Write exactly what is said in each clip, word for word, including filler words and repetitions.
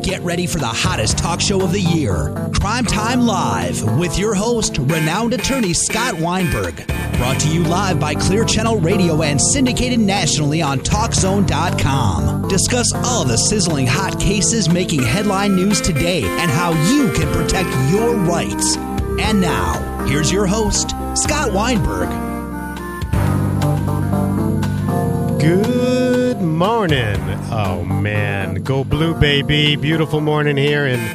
Get ready for the hottest talk show of the year, Crime Time Live, with your host, renowned attorney Scott Weinberg. Brought to you live by Clear Channel Radio and syndicated nationally on Talk Zone dot com. Discuss all the sizzling hot cases making headline news today and how you can protect your rights. And now, here's your host, Scott Weinberg. Good morning. Oh, man. Go blue, baby. Beautiful morning here in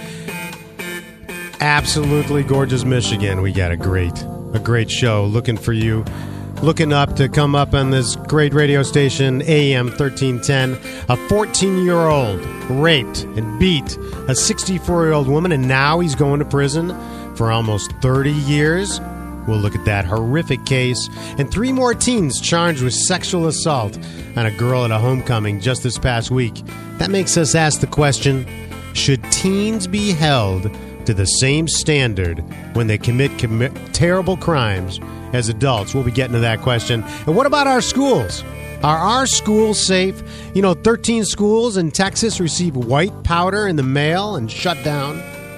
absolutely gorgeous Michigan. We got a great, a great show looking for you. Looking up to come up on this great radio station, A M thirteen ten. A fourteen-year-old raped and beat a sixty-four-year-old woman, and now he's going to prison for almost thirty years. We'll look at that horrific case. And three more teens charged with sexual assault on a girl at a homecoming just this past week. That makes us ask the question, should teens be held to the same standard when they commit, commit terrible crimes as adults? We'll be getting to that question. And what about our schools? Are our schools safe? You know, thirteen schools in Texas receive white powder in the mail and shut down.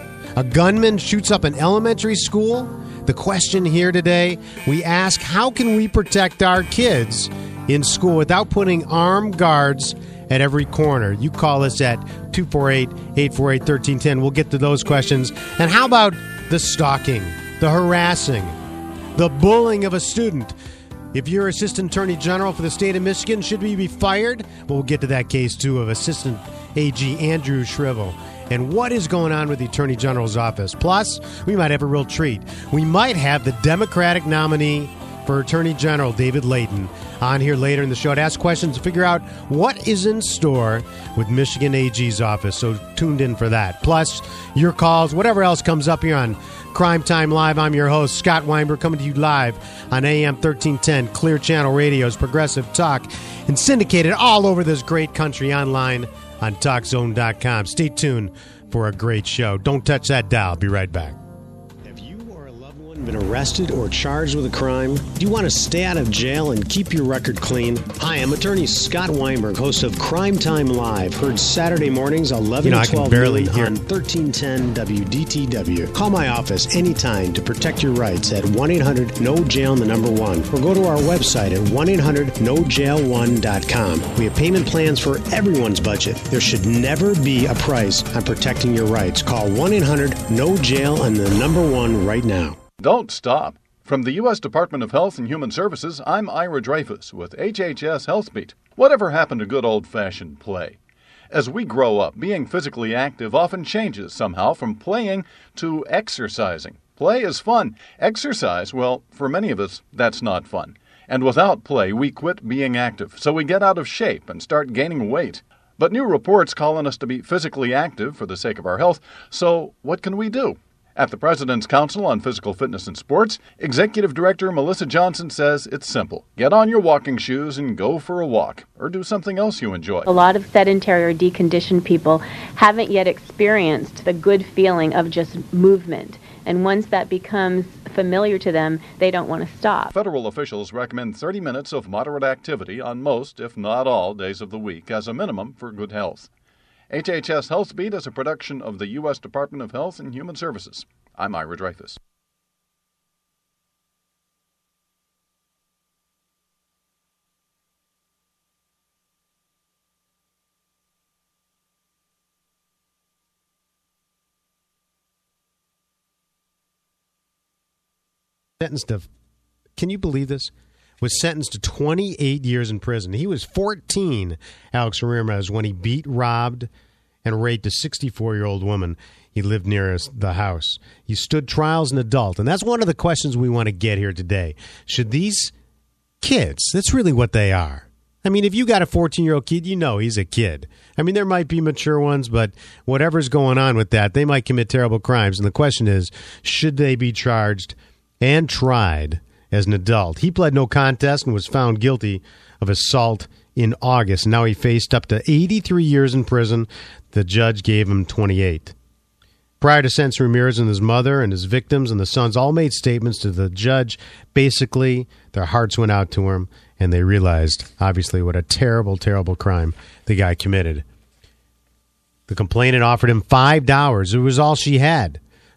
A gunman shoots up an elementary school. The question here today, we ask, how can we protect our kids in school without putting armed guards at every corner? You call us at two four eight, eight four eight, one three one zero. We'll get to those questions. And how about the stalking, the harassing, the bullying of a student? If you're Assistant Attorney General for the state of Michigan, should we be fired? Well, we'll get to that case, too, of Assistant A G Andrew Shrivel. And what is going on with the Attorney General's office? Plus, we might have a real treat. We might have the Democratic nominee for Attorney General, David Layton, on here later in the show to ask questions to figure out what is in store with Michigan A G's office. So tuned in for that. Plus, your calls, whatever else comes up here on Crime Time Live. I'm your host, Scott Weinberg, coming to you live on A M thirteen ten, Clear Channel Radio's Progressive Talk, and syndicated all over this great country online on Talk Zone dot com. Stay tuned for a great show. Don't touch that dial. Be right back. Have you or a loved one been arrested or charged with a crime? Do you want to stay out of jail and keep your record clean? Hi, I'm attorney Scott Weinberg, host of Crime Time Live, heard Saturday mornings eleven you know, to twelve barely hear. on thirteen ten W D T W. Call my office anytime to protect your rights at one eight hundred no jail and the number one, or go to our website at one eight hundred no jail one dot com. We have payment plans for everyone's budget. There should never be a price on protecting your rights. Call one eight hundred no jail and the number one right now. Don't stop. From the U S Department of Health and Human Services, I'm Ira Dreyfus with H H S Health Beat. Whatever happened to good old-fashioned play? As we grow up, being physically active often changes somehow from playing to exercising. Play is fun. Exercise, well, for many of us, that's not fun. And without play, we quit being active, so we get out of shape and start gaining weight. But new reports call on us to be physically active for the sake of our health, so what can we do? At the President's Council on Physical Fitness and Sports, Executive Director Melissa Johnson says it's simple. Get on your walking shoes and go for a walk, or do something else you enjoy. A lot of sedentary or deconditioned people haven't yet experienced the good feeling of just movement. And once that becomes familiar to them, they don't want to stop. Federal officials recommend thirty minutes of moderate activity on most, if not all, days of the week as a minimum for good health. H H S Health Beat is a production of the U S Department of Health and Human Services. I'm Ira Dreyfus. Sentenced to, can you believe this? Was sentenced to twenty-eight years in prison. He was fourteen, Alex Ramirez, when he beat, robbed, and raped a sixty-four-year-old woman. He lived near us, the house. He stood trial as an adult, and that's one of the questions we want to get here today. Should these kids, that's really what they are. I mean, if you got a fourteen-year-old kid, you know he's a kid. I mean, there might be mature ones, but whatever's going on with that, they might commit terrible crimes. And the question is, should they be charged and tried as an adult? He pled no contest and was found guilty of assault in August. Now he faced up to eighty-three years in prison. The judge gave him twenty-eight. Prior to sentencing Ramirez, and his mother and his victims and the sons all made statements to the judge. Basically, their hearts went out to him, and they realized, obviously, what a terrible, terrible crime the guy committed. The complainant offered him five dollars. It was all she had.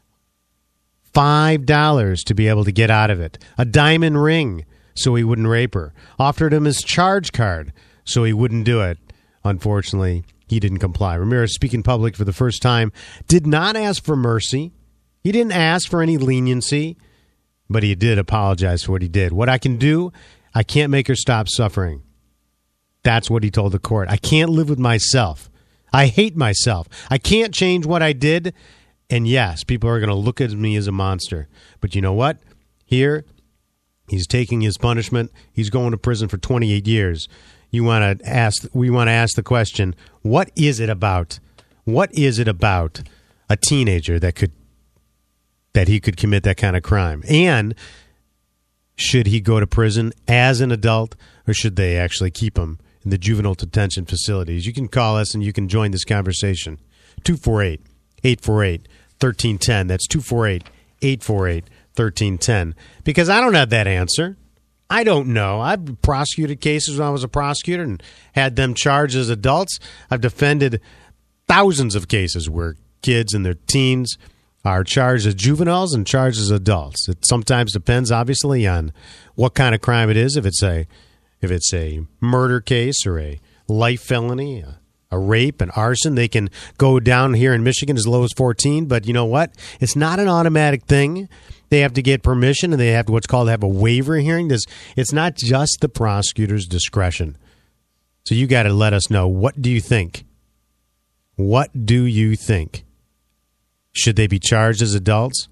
Five dollars to be able to get out of it. A diamond ring so he wouldn't rape her. Offered him his charge card so he wouldn't do it. Unfortunately, he didn't comply. Ramirez, speaking public for the first time, did not ask for mercy. He didn't ask for any leniency, but he did apologize for what he did. What I can do, I can't make her stop suffering. That's what he told the court. I can't live with myself. I hate myself. I can't change what I did. And yes, people are going to look at me as a monster. But you know what? Here, he's taking his punishment. He's going to prison for twenty-eight years. You want to ask? We want to ask the question: what is it about? What is it about a teenager that could that he could commit that kind of crime? And should he go to prison as an adult, or should they actually keep him in the juvenile detention facilities? You can call us and you can join this conversation. two four eight, eight four eight, one three one zero. That's two four eight, eight four eight, one three one zero. Because I don't have that answer. I don't know. I've prosecuted cases when I was a prosecutor and had them charged as adults. I've defended thousands of cases where kids and their teens are charged as juveniles and charged as adults. It sometimes depends, obviously, on what kind of crime it is. If it's a if it's a murder case or a life felony, a, a rape, an arson, they can go down here in Michigan as low as fourteen. But you know what? It's not an automatic thing. They have to get permission, and they have to what's called have a waiver hearing. This it's not just the prosecutor's discretion. So you got to let us know. What do you think? What do you think? Should they be charged as adults,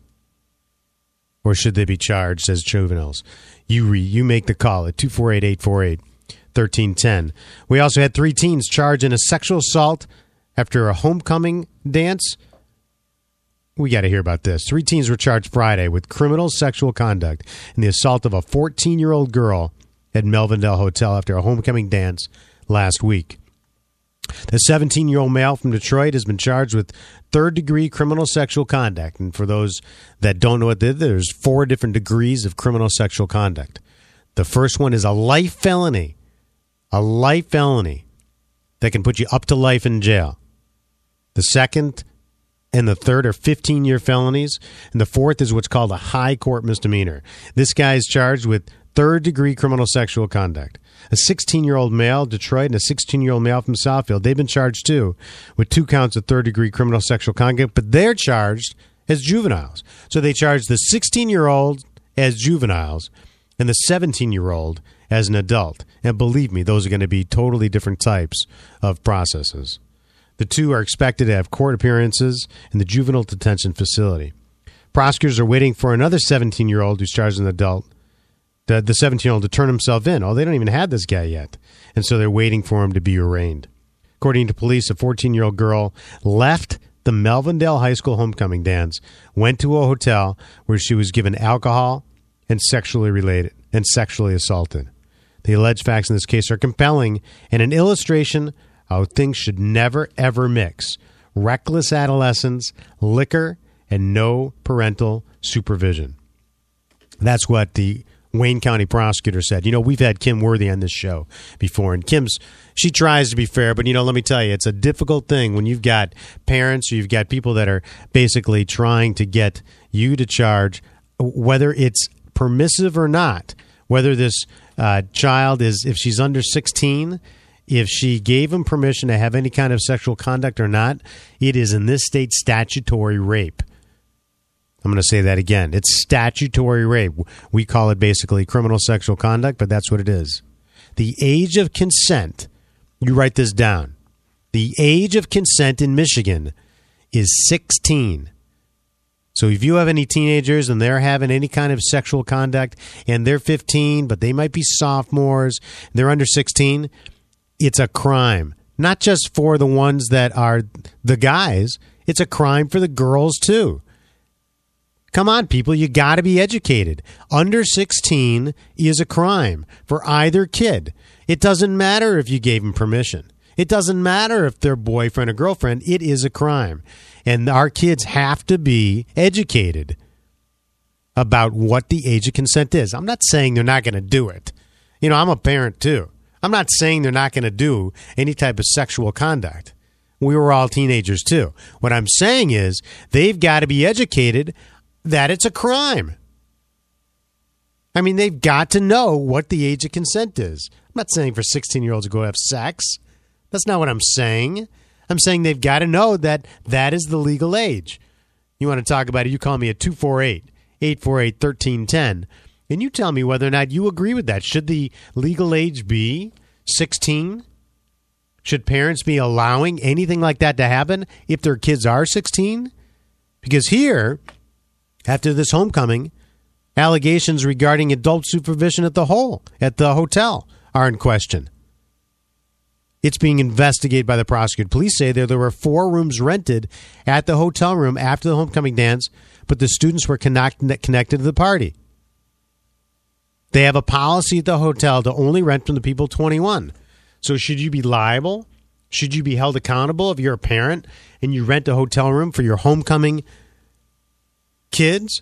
or should they be charged as juveniles? You re, you make the call at two four eight, eight four eight, one three one zero. We also had three teens charged in a sexual assault after a homecoming dance. We got to hear about this. Three teens were charged Friday with criminal sexual conduct in the assault of a fourteen-year-old girl at Melvindale Hotel after a homecoming dance last week. The seventeen-year-old male from Detroit has been charged with third-degree criminal sexual conduct. And for those that don't know what this is, there's four different degrees of criminal sexual conduct. The first one is a life felony. A life felony that can put you up to life in jail. The second and the third are fifteen-year felonies. And the fourth is what's called a high court misdemeanor. This guy is charged with third-degree criminal sexual conduct. A sixteen-year-old male, Detroit, and a sixteen-year-old male from Southfield. They've been charged, too, with two counts of third-degree criminal sexual conduct, but they're charged as juveniles. So they charge the sixteen-year-old as juveniles and the seventeen-year-old as an adult. And believe me, those are going to be totally different types of processes. The two are expected to have court appearances in the juvenile detention facility. Prosecutors are waiting for another seventeen-year-old who's charged as an adult, the, the seventeen-year-old, to turn himself in. Oh, they don't even have this guy yet. And so they're waiting for him to be arraigned. According to police, a fourteen-year-old girl left the Melvindale High School homecoming dance, went to a hotel where she was given alcohol and sexually related and sexually assaulted. The alleged facts in this case are compelling and an illustration how things should never, ever mix. Reckless adolescence, liquor, and no parental supervision. That's what the Wayne County prosecutor said. You know, we've had Kim Worthy on this show before, and Kim's, she tries to be fair, but, you know, let me tell you, it's a difficult thing when you've got parents or you've got people that are basically trying to get you to charge, whether it's permissive or not, whether this uh, child is, if she's under sixteen, if she gave him permission to have any kind of sexual conduct or not, it is in this state statutory rape. I'm going to say that again. It's statutory rape. We call it basically criminal sexual conduct, but that's what it is. The age of consent, you write this down. The age of consent in Michigan is sixteen. So if you have any teenagers and they're having any kind of sexual conduct and they're fifteen, but they might be sophomores, they're under sixteen, it's a crime. Not just for the ones that are the guys. It's a crime for the girls, too. Come on, people. You got to be educated. Under sixteen is a crime for either kid. It doesn't matter if you gave them permission. It doesn't matter if they're boyfriend or girlfriend. It is a crime. And our kids have to be educated about what the age of consent is. I'm not saying they're not going to do it. You know, I'm a parent, too. I'm not saying they're not going to do any type of sexual conduct we were all teenagers too. What I'm saying is they've got to be educated that it's a crime. I mean, they've got to know what the age of consent is. I'm not saying for sixteen-year-olds to go have sex. That's not what I'm saying. I'm saying they've got to know that that is the legal age. You want to talk about it, you call me at two four eight, eight four eight, one three one zero, and you tell me whether or not you agree with that. Should the legal age be sixteen? Should parents be allowing anything like that to happen if their kids are sixteen? Because here, after this homecoming, allegations regarding adult supervision at the hole, at the hotel are in question. It's being investigated by the prosecutor. Police say there, there were four rooms rented at the hotel room after the homecoming dance, but the students were connect, connected to the party. They have a policy at the hotel to only rent from the people twenty-one. So should you be liable? Should you be held accountable if you're a parent and you rent a hotel room for your homecoming kids?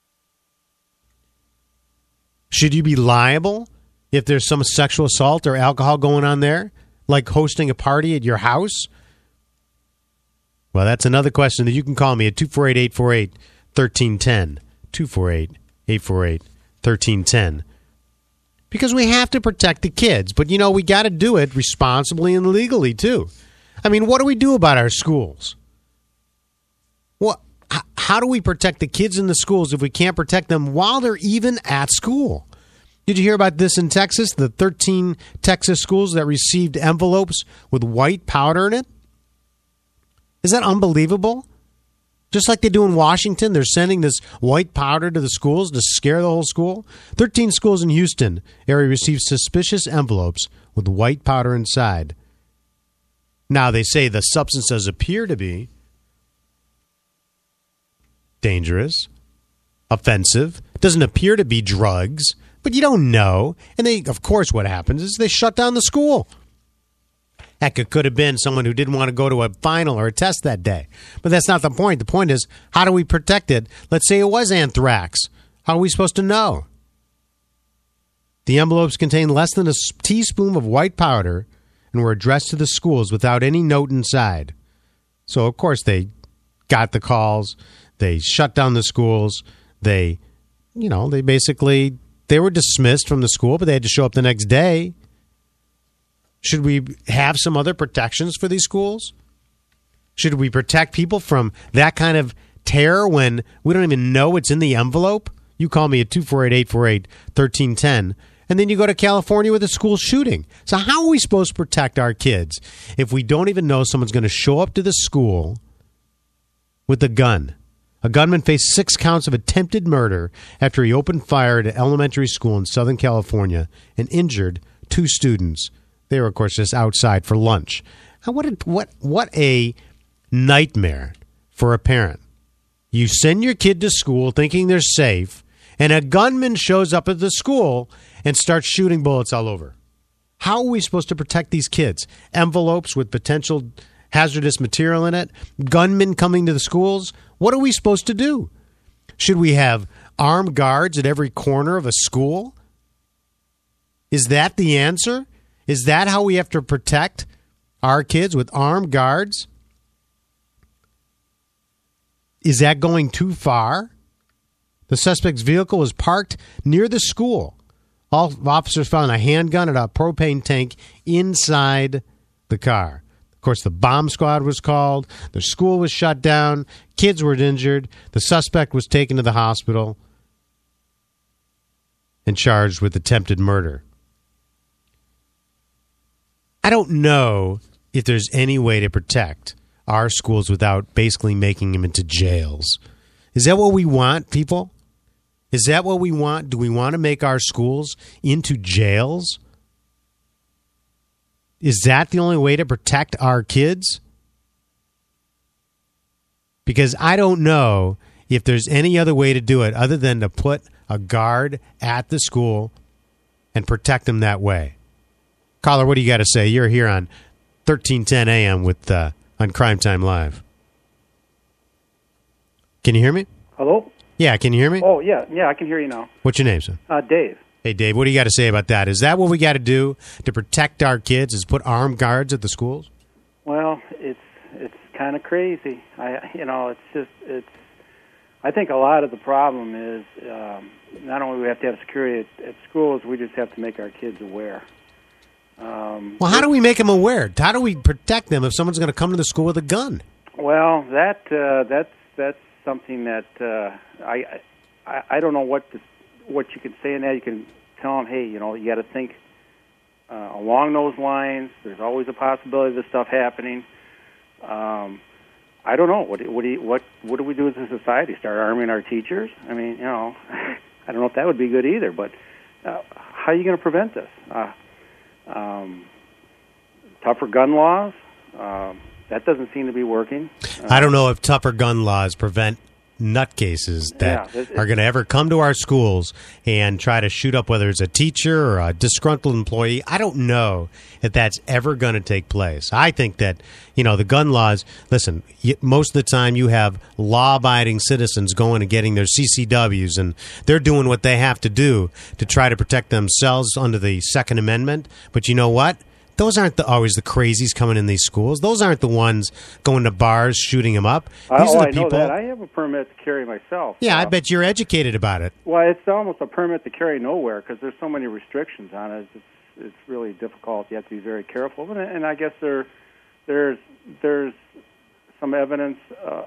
Should you be liable if there's some sexual assault or alcohol going on there, like hosting a party at your house? Well, that's another question that you can call me at two four eight, eight four eight, one three one zero, two four eight, eight four eight, one three one zero. Because we have to protect the kids, but, you know, we got to do it responsibly and legally, too. I mean, what do we do about our schools? What? How do we protect the kids in the schools if we can't protect them while they're even at school? Did you hear about this in Texas? The thirteen Texas schools that received envelopes with white powder in it? Is that unbelievable? Just like they do in Washington, they're sending this white powder to the schools to scare the whole school. thirteen schools in Houston area received suspicious envelopes with white powder inside. Now, they say the substances appear to be dangerous, offensive, doesn't appear to be drugs, but you don't know. And they, of course, what happens is they shut down the school. Heck, it could have been someone who didn't want to go to a final or a test that day. But that's not the point. The point is, how do we protect it? Let's say it was anthrax. How are we supposed to know? The envelopes contained less than a teaspoon of white powder and were addressed to the schools without any note inside. So, of course, they got the calls. They shut down the schools. They, you know, they basically, they were dismissed from the school, but they had to show up the next day. Should we have some other protections for these schools? Should we protect people from that kind of terror when we don't even know it's in the envelope? You call me at two four eight, eight four eight, one three one zero, and then you go to California with a school shooting. So how are we supposed to protect our kids if we don't even know someone's going to show up to the school with a gun? A gunman faced six counts of attempted murder after he opened fire at an elementary school in Southern California and injured two students. They were, of course, just outside for lunch. Now, what a, what what a nightmare for a parent. You send your kid to school thinking they're safe, and a gunman shows up at the school and starts shooting bullets all over. How are we supposed to protect these kids? Envelopes with potential hazardous material in it? Gunmen coming to the schools? What are we supposed to do? Should we have armed guards at every corner of a school? Is that the answer? Is that how we have to protect our kids, with armed guards? Is that going too far? The suspect's vehicle was parked near the school. All officers found a handgun and a propane tank inside the car. Of course, the bomb squad was called. The school was shut down. Kids were injured. The suspect was taken to the hospital and charged with attempted murder. I don't know if there's any way to protect our schools without basically making them into jails. Is that what we want, people? Is that what we want? Do we want to make our schools into jails? Is that the only way to protect our kids? Because I don't know if there's any other way to do it other than to put a guard at the school and protect them that way. Caller, what do you got to say? You're here on thirteen ten A M with uh, on Crime Time Live. Can you hear me? Hello? Yeah, can you hear me? Oh, yeah. Yeah, I can hear you now. What's your name, sir? Uh, Dave. Hey, Dave, what do you got to say about that? Is that what we got to do to protect our kids, is put armed guards at the schools? Well, it's it's kind of crazy. I, you know, it's just it's. I think a lot of the problem is um, not only do we have to have security at, at schools, we just have to make our kids aware. Um, well, how do we make them aware? How do we protect them if someone's going to come to the school with a gun? Well, that uh, that's that's something that uh, I, I I don't know what to, what you can say in that. You can tell them, hey, you know, you got to think uh, along those lines. There's always a possibility of this stuff happening. Um, I don't know. What what do you, what what do we do as a society? Start arming our teachers? I mean, you know, I don't know if that would be good either. But uh, how are you going to prevent this? Uh, um, tougher gun laws. Um, that doesn't seem to be working. Uh, I don't know if tougher gun laws prevent nutcases that yeah, it, are going to ever come to our schools and try to shoot up whether it's a teacher or a disgruntled employee. I don't know if that's ever going to take place. I think that, you know, the gun laws, listen, most of the time you have law-abiding citizens going and getting their C C Ws, and they're doing what they have to do to try to protect themselves under the Second Amendment. But you know what? Those aren't the, always the crazies coming in these schools. Those aren't the ones going to bars, shooting them up. These oh, are the I people. know that. I have a permit to carry myself. Yeah, uh, I bet you're educated about it. Well, it's almost a permit to carry nowhere because there's so many restrictions on it. It's, it's really difficult. You have to be very careful. And, and I guess there, there's there's some evidence uh,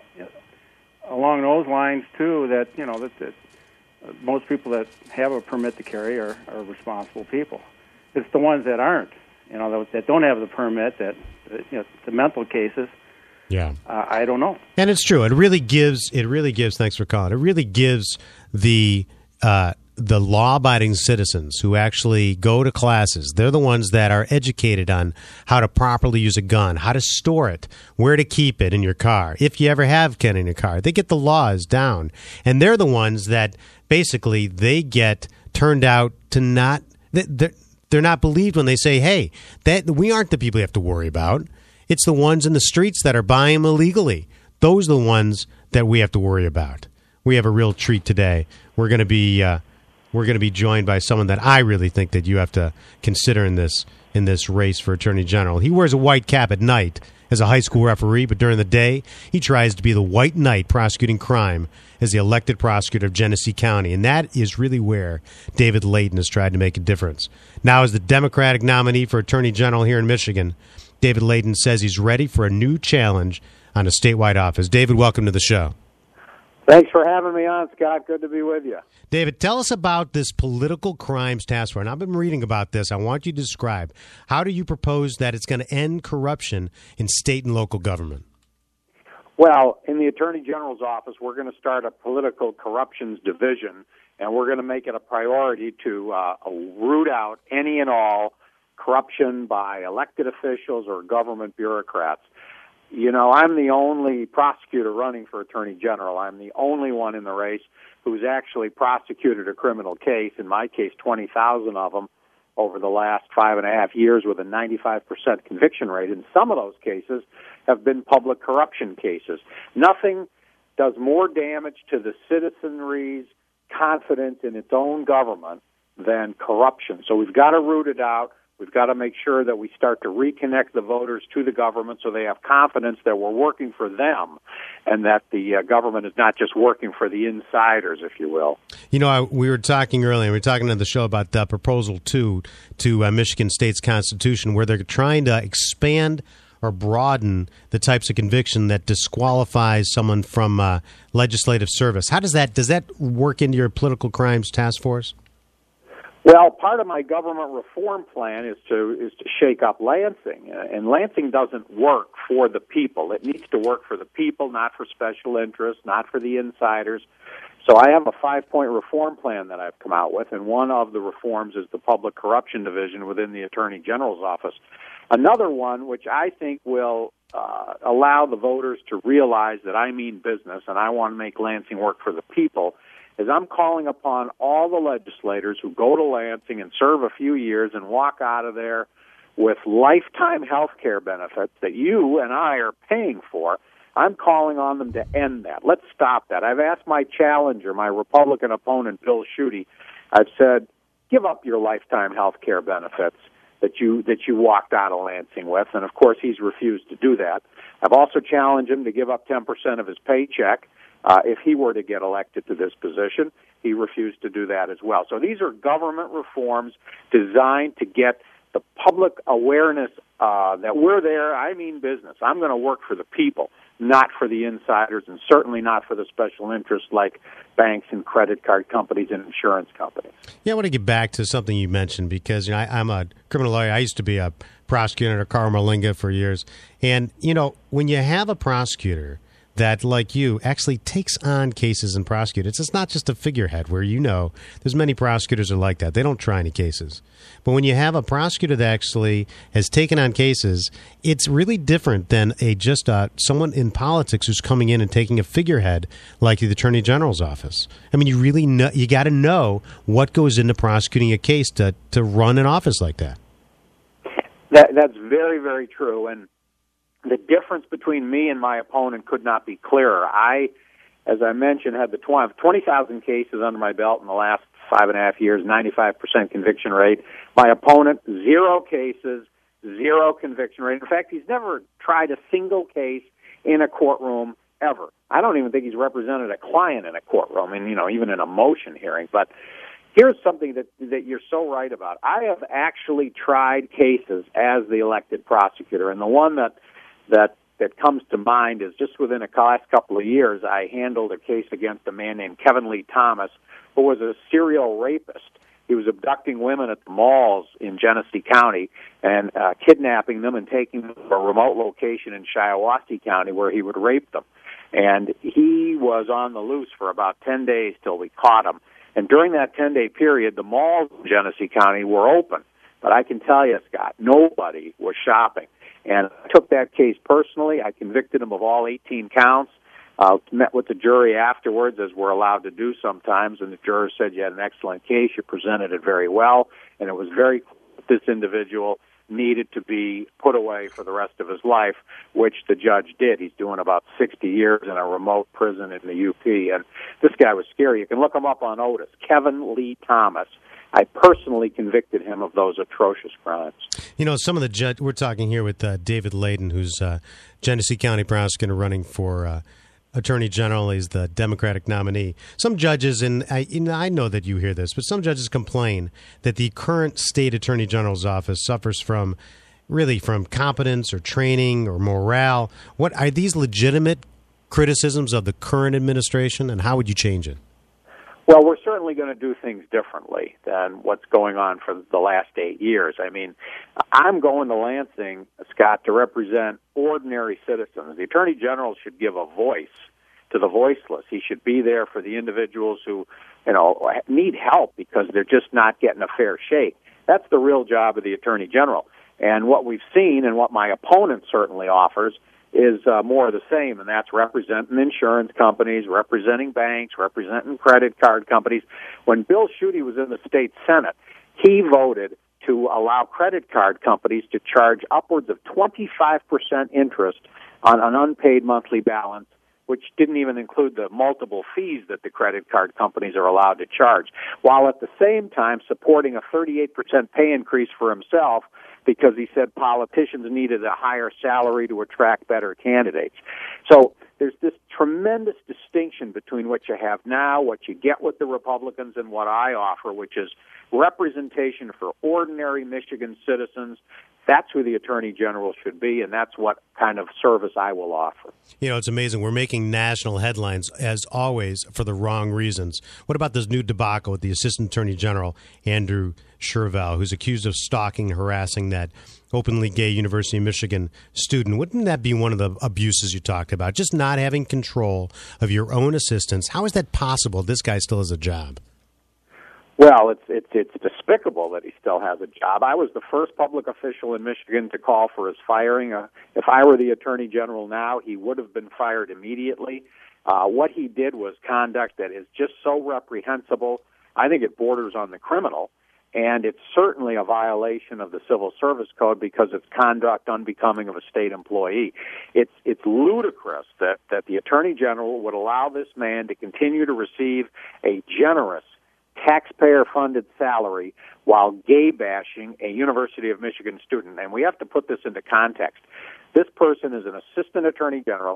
along those lines too that you know that, that most people that have a permit to carry are, are responsible people. It's the ones that aren't. You know, that don't have the permit, that, you know, the mental cases. Yeah. Uh, I don't know. And it's true. It really gives, it really gives, thanks for calling, it really gives the uh, the law-abiding citizens who actually go to classes, they're the ones that are educated on how to properly use a gun, how to store it, where to keep it in your car, if you ever have gun in your car. They get the laws down. And they're the ones that basically they get turned out to not, they're, They're not believed when they say, hey, that we aren't the people you have to worry about. It's the ones in the streets that are buying them illegally. Those are the ones that we have to worry about. We have a real treat today. We're going to be uh, we're going to be joined by someone that I really think that you have to consider in this in this race for Attorney General. He wears a white cap at night as a high school referee, but during the day, he tries to be the white knight prosecuting crime as the elected prosecutor of Genesee County. And that is really where David Layton has tried to make a difference. Now, as the Democratic nominee for Attorney General here in Michigan, David Layton says he's ready for a new challenge on a statewide office. David, welcome to the show. Thanks for having me on, Scott. Good to be with you. David, tell us about this political crimes task force. And I've been reading about this. I want you to describe, how do you propose that it's going to end corruption in state and local government? Well, in the Attorney General's office, we're going to start a political corruptions division, and we're going to make it a priority to uh, root out any and all corruption by elected officials or government bureaucrats. You know, I'm the only prosecutor running for Attorney General. I'm the only one in the race who's actually prosecuted a criminal case, in my case, twenty thousand of them over the last five and a half years with a ninety-five percent conviction rate. And some of those cases have been public corruption cases. Nothing does more damage to the citizenry's confidence in its own government than corruption. So we've got to root it out. We've got to make sure that we start to reconnect the voters to the government so they have confidence that we're working for them and that the uh, government is not just working for the insiders, if you will. You know, I, we were talking earlier, we were talking on the show about uh, Proposal two to uh, Michigan State's Constitution, where they're trying to expand or broaden the types of conviction that disqualifies someone from uh, legislative service. How does that, does that work into your political crimes task force? Well, part of my government reform plan is to is to shake up Lansing, uh, and Lansing doesn't work for the people. It needs to work for the people, not for special interests, not for the insiders. So I have a five-point reform plan that I've come out with, and one of the reforms is the Public Corruption Division within the Attorney General's office. Another one, which I think will uh, allow the voters to realize that I mean business and I want to make Lansing work for the people, is I'm calling upon all the legislators who go to Lansing and serve a few years and walk out of there with lifetime health care benefits that you and I are paying for. I'm calling on them to end that. Let's stop that. I've asked my challenger, my Republican opponent, Bill Schuette, I've said, give up your lifetime health care benefits that you that you walked out of Lansing with, and of course he's refused to do that. I've also challenged him to give up ten percent of his paycheck uh, if he were to get elected to this position. He refused to do that as well. So these are government reforms designed to get the public awareness uh, that we're there. I mean business. I'm going to work for the people, not for the insiders, and certainly not for the special interests like banks and credit card companies and insurance companies. Yeah, I want to get back to something you mentioned because you know, I, I'm a criminal lawyer. I used to be a prosecutor at Carl Malinga for years. And, you know, when you have a prosecutor that, like you, actually takes on cases and prosecutes, it's not just a figurehead where, you know, there's many prosecutors are like that. They don't try any cases. But when you have a prosecutor that actually has taken on cases, it's really different than a just uh, someone in politics who's coming in and taking a figurehead like the Attorney General's office. I mean, you really know, you got to know what goes into prosecuting a case to, to run an office like that. That. That's very, very true. And the difference between me and my opponent could not be clearer. I, as I mentioned, had the twenty thousand cases under my belt in the last five and a half years, ninety-five percent conviction rate. My opponent, zero cases, zero conviction rate. In fact, he's never tried a single case in a courtroom ever. I don't even think he's represented a client in a courtroom, and you know, even in a motion hearing. But here's something that that you're so right about. I have actually tried cases as the elected prosecutor, and the one that that that comes to mind is just within the last couple of years, I handled a case against a man named Kevin Lee Thomas, who was a serial rapist. He was abducting women at the malls in Genesee County and uh, kidnapping them and taking them to a remote location in Shiawassee County where he would rape them. And he was on the loose for about ten days till we caught him. And during that ten-day period, the malls in Genesee County were open. But I can tell you, Scott, nobody was shopping. And I took that case personally. I convicted him of all eighteen counts, uh, met with the jury afterwards, as we're allowed to do sometimes, and the juror said, you had an excellent case, you presented it very well, and it was very clear that this individual needed to be put away for the rest of his life, which the judge did. He's doing about sixty years in a remote prison in the U P, and this guy was scary. You can look him up on Otis, Kevin Lee Thomas. I personally convicted him of those atrocious crimes. You know, some of the judge, we're talking here with uh, David Layden, who's uh, Genesee County prosecutor running for uh, Attorney General. He's the Democratic nominee. Some judges, and I, and I know that you hear this, but some judges complain that the current state Attorney General's office suffers from really from competence or training or morale. What are these legitimate criticisms of the current administration, and how would you change it? Well, we're certainly going to do things differently than what's going on for the last eight years. I mean, I'm going to Lansing, Scott, to represent ordinary citizens. The Attorney General should give a voice to the voiceless. He should be there for the individuals who, you know, need help because they're just not getting a fair shake. That's the real job of the Attorney General. And what we've seen and what my opponent certainly offers is uh, more of the same, and that's representing insurance companies, representing banks, representing credit card companies. When Bill Schuette was in the state Senate, he voted to allow credit card companies to charge upwards of twenty-five percent interest on an unpaid monthly balance, which didn't even include the multiple fees that the credit card companies are allowed to charge, while at the same time supporting a thirty-eight percent pay increase for himself because he said politicians needed a higher salary to attract better candidates. So there's this tremendous distinction between what you have now, what you get with the Republicans, and what I offer, which is representation for ordinary Michigan citizens. That's who the Attorney General should be, and that's what kind of service I will offer. You know, it's amazing. We're making national headlines, as always, for the wrong reasons. What about this new debacle with the Assistant Attorney General, Andrew Shervell, who's accused of stalking and harassing that openly gay University of Michigan student? Wouldn't that be one of the abuses you talked about, just not having control of your own assistants? How is that possible? This guy still has a job. Well, it's it's it's despicable that he still has a job. I was the first public official in Michigan to call for his firing. Uh, if I were the Attorney General now, he would have been fired immediately. Uh, what he did was conduct that is just so reprehensible. I think it borders on the criminal, and it's certainly a violation of the Civil Service Code because it's conduct unbecoming of a state employee. It's it's ludicrous that, that the Attorney General would allow this man to continue to receive a generous taxpayer-funded salary while gay-bashing a University of Michigan student. And we have to put this into context. This person is an assistant attorney general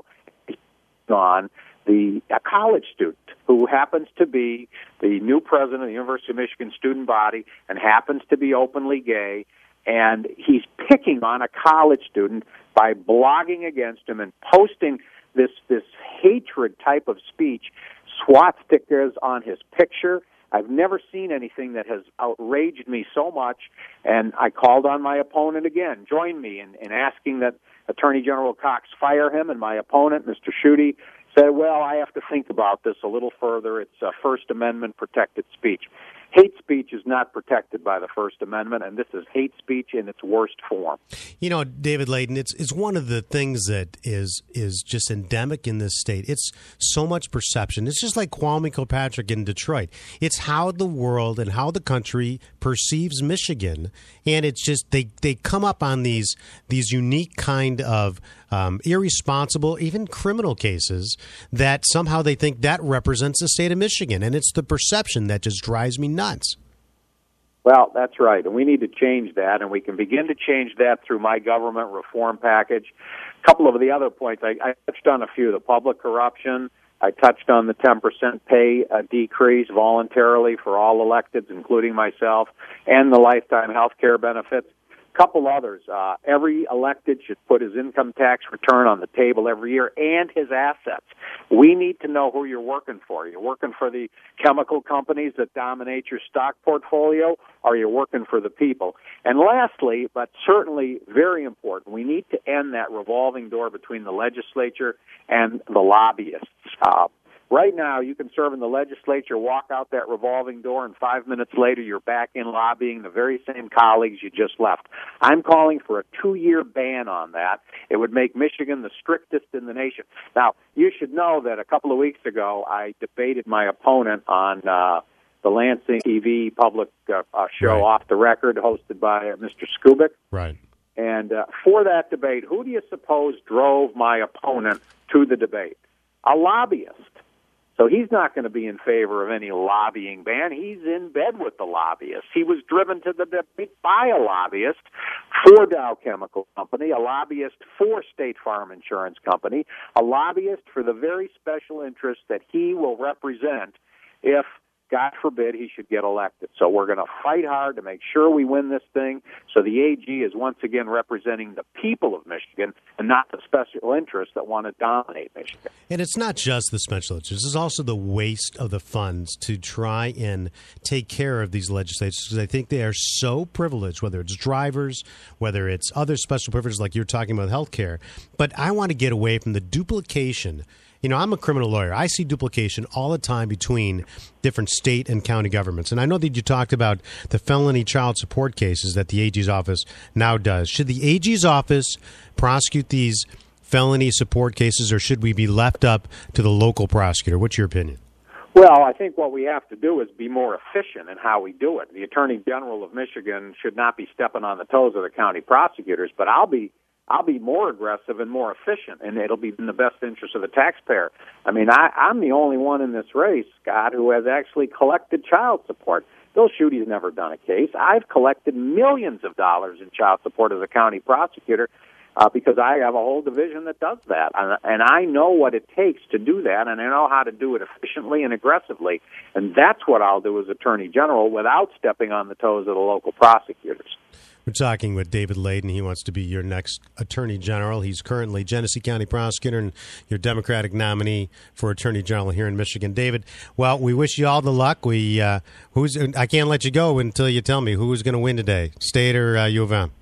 on the a college student who happens to be the new president of the University of Michigan student body and happens to be openly gay, and he's picking on a college student by blogging against him and posting this this hatred type of speech, swastikas on his picture. I've never seen anything that has outraged me so much, and I called on my opponent again, join me in, in asking that Attorney General Cox fire him, and my opponent, Mister Schuette, said, well, I have to think about this a little further. It's a First Amendment protected speech. Hate speech is not protected by the First Amendment, and this is hate speech in its worst form. You know, David Layden, it's it's one of the things that is is just endemic in this state. It's so much perception. It's just like Kwame Kilpatrick in Detroit. It's how the world and how the country perceives Michigan, and it's just they, they come up on these these unique kind of um, irresponsible, even criminal cases that somehow they think that represents the state of Michigan, and it's the perception that just drives me nuts. Well, that's right, and we need to change that, and we can begin to change that through my government reform package. A couple of the other points, I, I touched on a few, the public corruption. I touched on the ten percent pay uh, decrease voluntarily for all electeds, including myself, and the lifetime health care benefits. A couple others. Uh, every elected should put his income tax return on the table every year and his assets. We need to know who you're working for. You're working for the chemical companies that dominate your stock portfolio, or you're working for the people. And lastly, but certainly very important, we need to end that revolving door between the legislature and the lobbyists. Uh, Right now, you can serve in the legislature, walk out that revolving door, and five minutes later, you're back in lobbying the very same colleagues you just left. I'm calling for a two-year ban on that. It would make Michigan the strictest in the nation. Now, you should know that a couple of weeks ago, I debated my opponent on uh, the Lansing T V public uh, uh, show, right, Off the Record, hosted by uh, Mister Skubik. Right. And uh, for that debate, who do you suppose drove my opponent to the debate? A lobbyist. So he's not going to be in favor of any lobbying ban. He's in bed with the lobbyists. He was driven to the debate by a lobbyist for Dow Chemical Company, a lobbyist for State Farm Insurance Company, a lobbyist for the very special interests that he will represent if, God forbid, he should get elected. So we're going to fight hard to make sure we win this thing so the A G is once again representing the people of Michigan and not the special interests that want to dominate Michigan. And it's not just the special interests. It's also the waste of the funds to try and take care of these legislators, because I think they are so privileged, whether it's drivers, whether it's other special privileges like you're talking about health care. But I want to get away from the duplication. You know, I'm a criminal lawyer. I see duplication all the time between different state and county governments. And I know that you talked about the felony child support cases that the A G's office now does. Should the A G's office prosecute these felony support cases, or should we be left up to the local prosecutor? What's your opinion? Well, I think what we have to do is be more efficient in how we do it. The Attorney General of Michigan should not be stepping on the toes of the county prosecutors, but I'll be I'll be more aggressive and more efficient, and it'll be in the best interest of the taxpayer. I mean, I, I'm the only one in this race, Scott, who has actually collected child support. Bill Schuette's never done a case. I've collected millions of dollars in child support as a county prosecutor uh, because I have a whole division that does that. And, and I know what it takes to do that, and I know how to do it efficiently and aggressively. And that's what I'll do as Attorney General without stepping on the toes of the local prosecutors. We're talking with David Layden. He wants to be your next Attorney General. He's currently Genesee County Prosecutor and your Democratic nominee for Attorney General here in Michigan. David, well, we wish you all the luck. We uh, who's I can't let you go until you tell me who's going to win today, State or uh, U of M.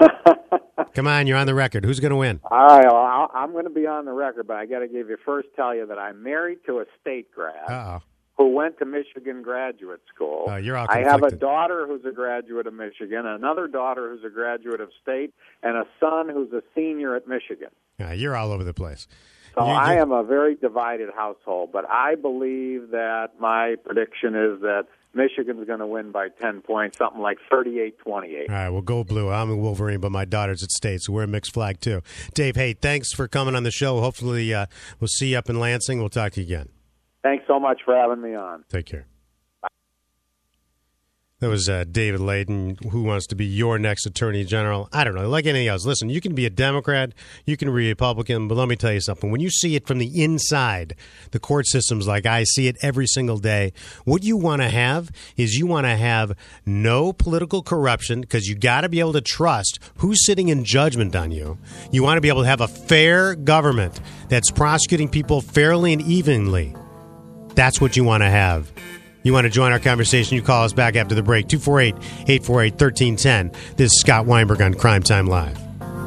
Come on, you're on the record. Who's going to win? All right, well, I'm going to be on the record, but I got to give you first tell you that I'm married to a state grad. Uh-oh. Who went to Michigan Graduate School. Uh, you're all I have a daughter who's a graduate of Michigan, another daughter who's a graduate of State, and a son who's a senior at Michigan. Yeah, you're all over the place. So you, I am a very divided household, but I believe that my prediction is that Michigan's going to win by ten points, something like thirty-eight twenty-eight. All right, well, go blue. I'm a Wolverine, but my daughter's at State, so we're a mixed flag, too. Dave, hey, thanks for coming on the show. Hopefully uh, we'll see you up in Lansing. We'll talk to you again. Thanks so much for having me on. Take care. That was uh, David Layton, who wants to be your next Attorney General. I don't know, like anything else. Listen, you can be a Democrat, you can be a Republican, but let me tell you something. When you see it from the inside, the court systems like I see it every single day, what you want to have is you want to have no political corruption, because you got to be able to trust who's sitting in judgment on you. You want to be able to have a fair government that's prosecuting people fairly and evenly. That's what you want to have. You want to join our conversation, you call us back after the break. two four eight, eight four eight, one three one zero. This is Scott Weinberg on Crime Time Live.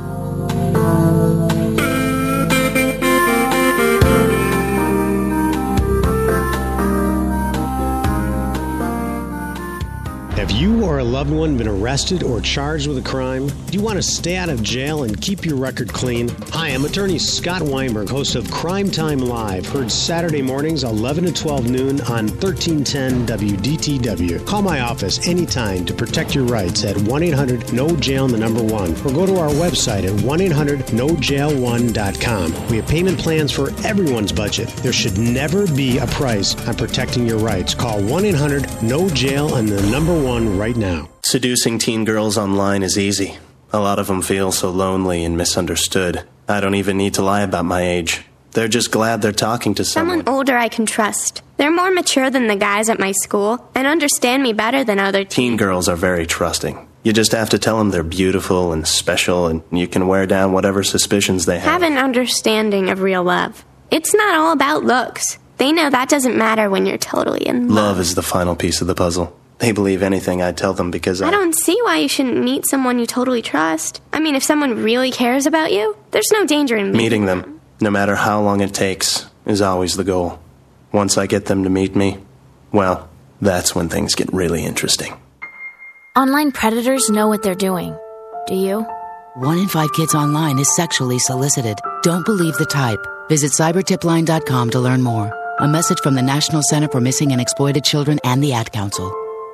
Have you or a loved one been arrested or charged with a crime? Do you want to stay out of jail and keep your record clean? Hi, I'm attorney Scott Weinberg, host of Crime Time Live, heard Saturday mornings eleven to twelve noon on thirteen ten W D T W. Call my office anytime to protect your rights at one eight hundred N O jail the number one, or go to our website at one eight hundred no jail one dot com. We have payment plans for everyone's budget. There should never be a price on protecting your rights. Call one eight hundred no jail and the number one right now. Seducing teen girls online is easy. A lot of them feel so lonely and misunderstood. I don't even need to lie about my age. They're just glad they're talking to someone. Someone older I can trust. They're more mature than the guys at my school and understand me better than other teens. Teen girls are very trusting. You just have to tell them they're beautiful and special, and you can wear down whatever suspicions they have. Have an understanding of real love. It's not all about looks. They know that doesn't matter when you're totally in love. Love is the final piece of the puzzle. They believe anything I tell them because I... I don't see why you shouldn't meet someone you totally trust. I mean, if someone really cares about you, there's no danger in meeting them. them. No matter how long it takes, is always the goal. Once I get them to meet me, well, that's when things get really interesting. Online predators know what they're doing. Do you? One in five kids online is sexually solicited. Don't believe the type. Visit cyber tip line dot com to learn more. A message from the National Center for Missing and Exploited Children and the Ad Council.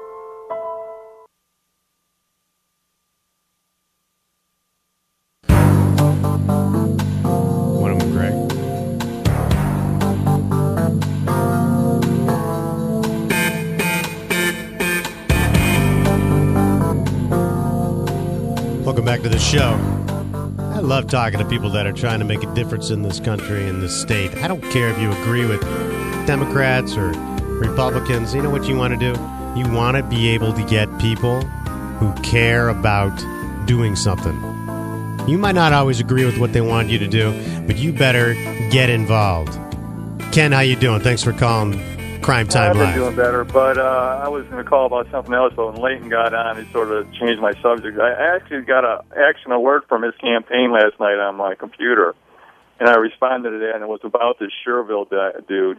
Welcome back to the show. I love talking to people that are trying to make a difference in this country, in this state. I don't care if you agree with Democrats or Republicans. You know what you want to do? You want to be able to get people who care about doing something. You might not always agree with what they want you to do, but you better get involved. Ken, how you doing? Thanks for calling Crime Time Live. Live. I've been doing better, but uh, I was going to call about something else, but when Leighton got on, he sort of changed my subject. I actually got an action alert from his campaign last night on my computer, and I responded to that, and it was about this Sherville dude.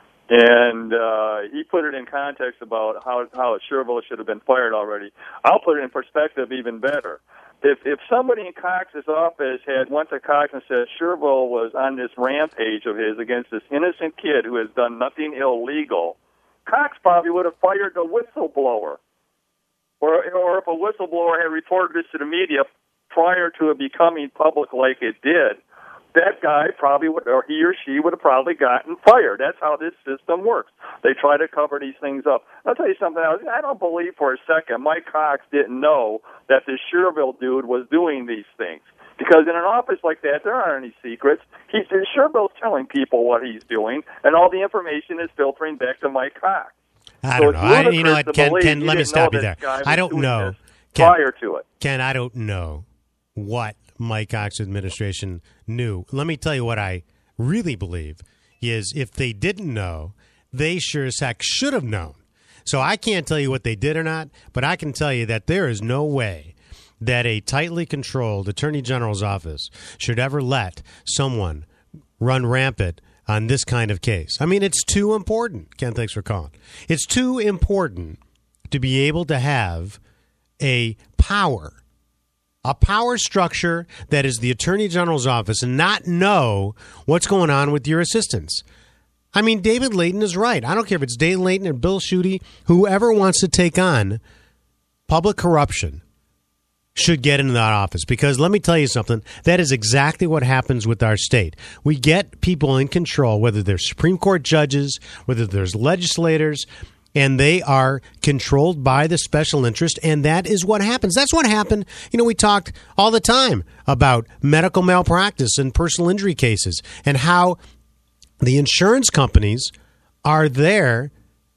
And uh, he put it in context about how, how Sherville should have been fired already. I'll put it in perspective even better. If if somebody in Cox's office had went to Cox and said Sherville was on this rampage of his against this innocent kid who has done nothing illegal, Cox probably would have fired the whistleblower. Or, or if a whistleblower had reported this to the media prior to it becoming public like it did, that guy probably would, or he or she would have probably gotten fired. That's how this system works. They try to cover these things up. I'll tell you something else. I don't believe for a second Mike Cox didn't know that this Sherville dude was doing these things. Because in an office like that, there aren't any secrets. He's, Sherville's telling people what he's doing, and all the information is filtering back to Mike Cox. I so don't know. I, you know what, Ken, Ken let me stop you there. I don't know. Ken, prior to it. Ken, I don't know what Mike Cox's administration knew. Let me tell you what I really believe is if they didn't know, they sure as heck should have known. So I can't tell you what they did or not, but I can tell you that there is no way that a tightly controlled Attorney General's office should ever let someone run rampant on this kind of case. I mean, it's too important. Ken, thanks for calling. It's too important to be able to have a power A power structure that is the Attorney General's office and not know what's going on with your assistants. I mean, David Layton is right. I don't care if it's David Layton or Bill Schuette. Whoever wants to take on public corruption should get into that office. Because let me tell you something. That is exactly what happens with our state. We get people in control, whether they're Supreme Court judges, whether there's legislators, and they are controlled by the special interest, and that is what happens. That's what happened. You know, we talked all the time about medical malpractice and personal injury cases and how the insurance companies are there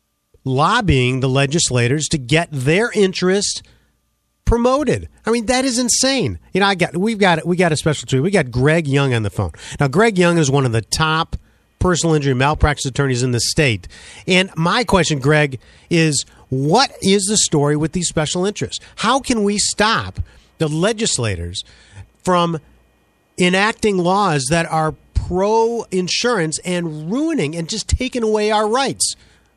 lobbying the legislators to get their interest promoted. I mean, that is insane. You know, I got we've got we got a special treat. We got Greg Young on the phone. Now, Greg Young is one of the top personal injury malpractice attorneys in the state. And my question, Greg, is what is the story with these special interests? How can we stop the legislators from enacting laws that are pro-insurance and ruining and just taking away our rights?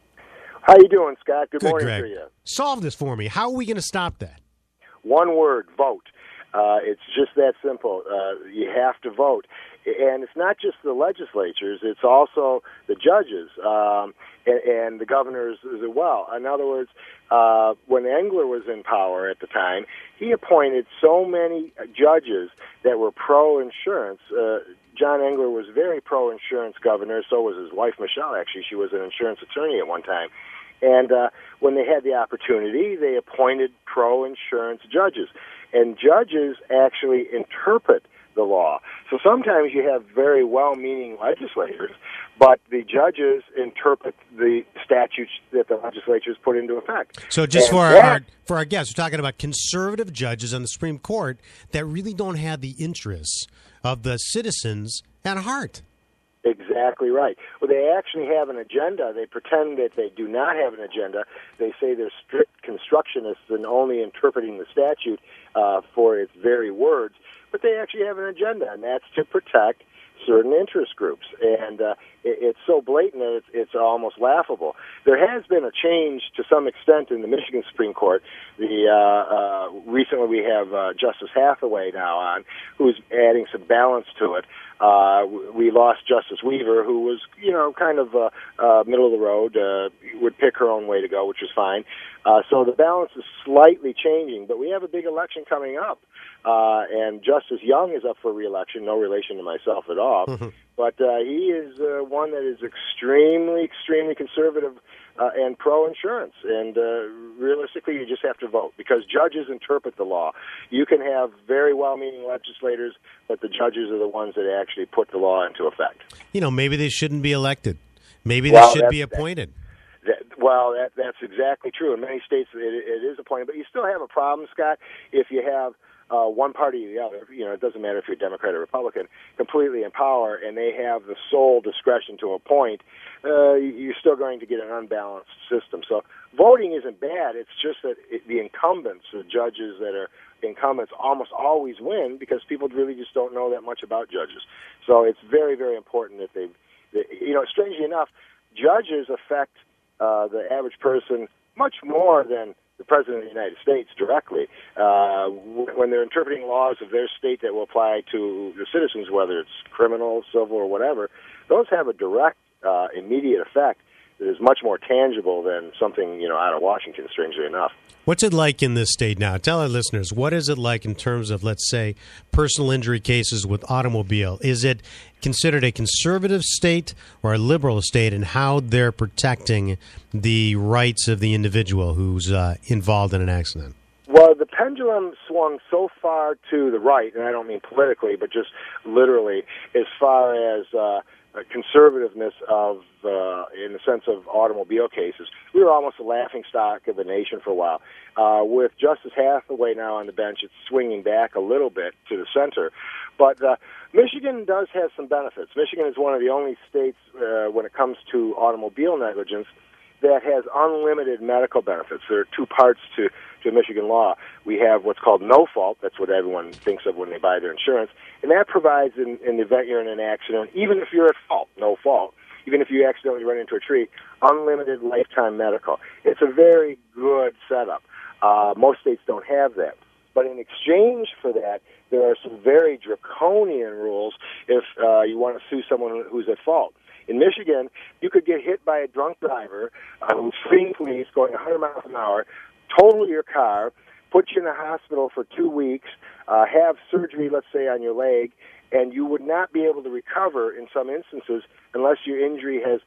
How you doing, Scott? Good, Good morning Greg. to you. Solve this for me. How are we going to stop that? One word, vote. Uh, it's just that simple. Uh, you have to vote. And it's not just the legislatures, it's also the judges um, and, and the governors as well. In other words, uh, when Engler was in power at the time, he appointed so many judges that were pro-insurance. Uh, John Engler was very pro-insurance governor, so was his wife, Michelle, actually. She was an insurance attorney at one time. And uh, when they had the opportunity, they appointed pro-insurance judges. And judges actually interpret the law. So sometimes you have very well-meaning legislators, but the judges interpret the statutes that the legislatures put into effect. So just and for that, our for our guests, we're talking about conservative judges on the Supreme Court that really don't have the interests of the citizens at heart. Exactly right. Well, they actually have an agenda. They pretend that they do not have an agenda. They say they're strict constructionists and only interpreting the statute uh, for its very words. But they actually have an agenda, and that's to protect certain interest groups. And uh, it, it's so blatant that it's, it's almost laughable. There has been a change to some extent in the Michigan Supreme Court. The uh, uh, recently we have uh, Justice Hathaway now on, who's adding some balance to it. Uh, we lost Justice Weaver, who was, you know, kind of uh, uh, middle of the road, uh, would pick her own way to go, which is fine. Uh, so the balance is slightly changing, but we have a big election coming up. Uh, and Justice Young is up for re-election, no relation to myself at all. Mm-hmm. But uh, he is uh, one that is extremely, extremely conservative uh, and pro-insurance. And uh, realistically, you just have to vote because judges interpret the law. You can have very well-meaning legislators, but the judges are the ones that actually put the law into effect. You know, maybe they shouldn't be elected. Maybe well, they should be appointed. That, that, well, that, that's exactly true. In many states, it, it is appointed. But you still have a problem, Scott, if you have Uh, one party or the other, you know, it doesn't matter if you're Democrat or Republican, completely in power, and they have the sole discretion to appoint, uh, you're still going to get an unbalanced system. So voting isn't bad. It's just that it, the incumbents, the judges that are incumbents, almost always win because people really just don't know that much about judges. So it's very, very important that they, that, you know, strangely enough, judges affect uh, the average person much more than the President of the United States directly. Uh, when they're interpreting laws of their state that will apply to the citizens, whether it's criminal, civil, or whatever, those have a direct, uh, immediate effect that is much more tangible than something, you know, out of Washington, strangely enough. What's it like in this state now? Tell our listeners, what is it like in terms of, let's say, personal injury cases with automobile? Is it considered a conservative state or a liberal state, and how they're protecting the rights of the individual who's uh, involved in an accident? Well, the pendulum swung so far to the right, and I don't mean politically, but just literally, as far as uh, conservativeness of, uh, in the sense of automobile cases. We were almost a laughingstock of the nation for a while. Uh, with Justice Hathaway now on the bench, it's swinging back a little bit to the center. But uh, Michigan does have some benefits. Michigan is one of the only states, uh, when it comes to automobile negligence, that has unlimited medical benefits. There are two parts to, to Michigan law. We have what's called no fault. That's what everyone thinks of when they buy their insurance. And that provides, in, in the event you're in an accident, even if you're at fault, no fault, even if you accidentally run into a tree, unlimited lifetime medical. It's a very good setup. Uh, most states don't have that. But in exchange for that, there are some very draconian rules if uh, you want to sue someone who's at fault. In Michigan, you could get hit by a drunk driver uh, who's fleeing police going one hundred miles an hour, total your car, put you in the hospital for two weeks, uh, have surgery, let's say, on your leg, and you would not be able to recover in some instances unless your injury has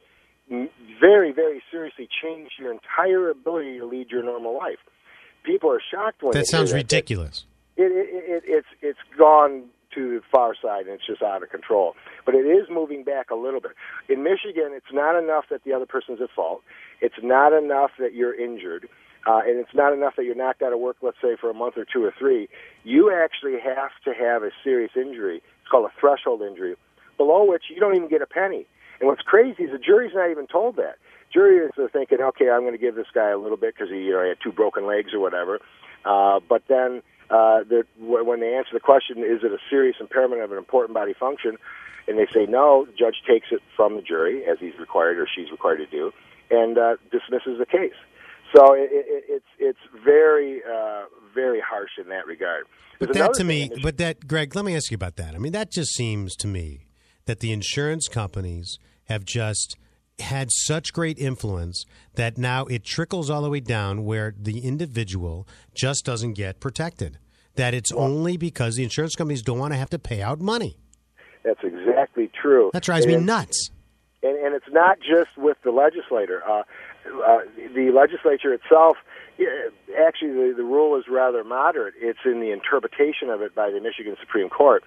very, very seriously change your entire ability to lead your normal life. People are shocked when that they sounds hear that. ridiculous. It, it, it, it's it's gone to the far side, and it's just out of control. But it is moving back a little bit. In Michigan, it's not enough that the other person's at fault. It's not enough that you're injured. Uh, and it's not enough that you're knocked out of work, let's say, for a month or two or three. You actually have to have a serious injury. It's called a threshold injury, below which you don't even get a penny. And what's crazy is the jury's not even told that. Juries are thinking, okay, I'm going to give this guy a little bit because he, you know, he had two broken legs or whatever. Uh, but then uh, when they answer the question, is it a serious impairment of an important body function, and they say no, the judge takes it from the jury, as he's required or she's required to do, and uh, dismisses the case. So it, it, it's it's very uh, very harsh in that regard. But that to me, but that Greg, let me ask you about that. I mean, that just seems to me that the insurance companies have just had such great influence that now it trickles all the way down where the individual just doesn't get protected. That it's well, only because the insurance companies don't want to have to pay out money. That's exactly true. That drives and me nuts. And, and it's not just with the legislator. Uh, uh, the legislature itself, actually the, the rule is rather moderate. It's in the interpretation of it by the Michigan Supreme Court.